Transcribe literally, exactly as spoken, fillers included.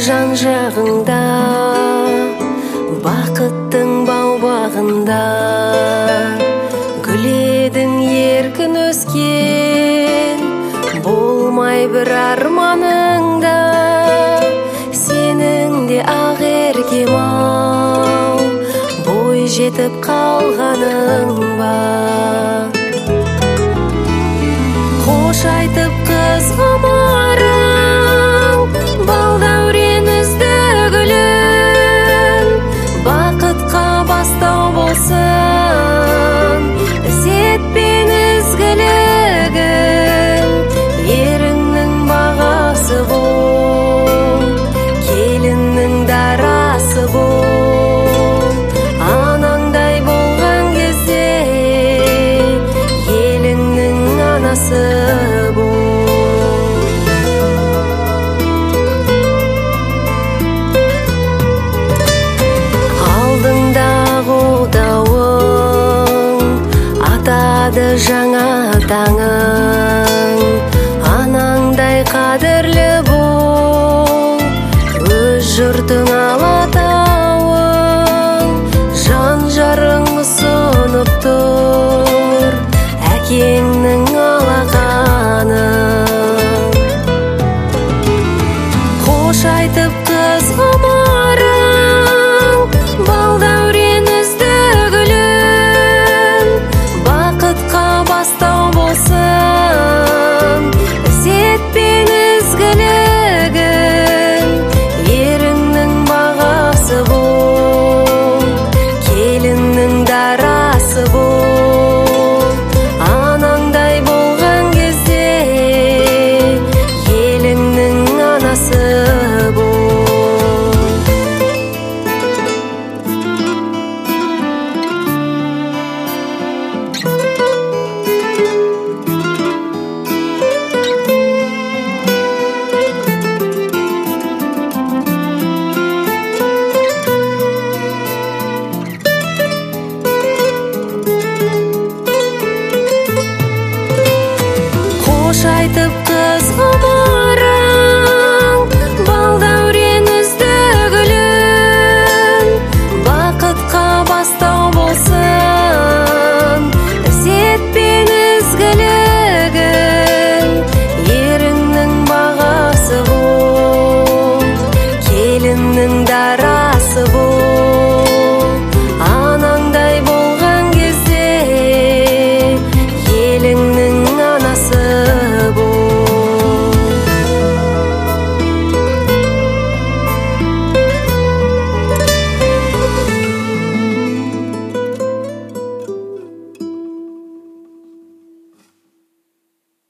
жан жағыңда, бақыттың бау-бағында. Гүл едің еркін өскен, болмай бір арманыңда. Сенің де ақ еркем-ау, бой жетіп қалғаның ба? Қош айтып қыз ғұмырың, балдәурен үзді гүлің. Бақытқа бастау болсын ізет пен ізгілігің. Еріңнің бағасы бол, келіннің дарасы бол. Анаңдай болған кезде еліңнің анасы бол. Алдыңдағы отауың атады жаңа таңың. Анаңдай қадірлі бол, өз жұртың алатауың. Жан жарың ұсынып тұр әкеңнің алақанын. Қош айтып қыз ғұмырың, балдәурен үзді гүлің. Бақытқа бастау болсын ізет пен ізгілігің. Еріңнің бағасы бол, келіннің дарасы бол. Анаңдай болған кезде еліңнің анасы бол. Қош айтып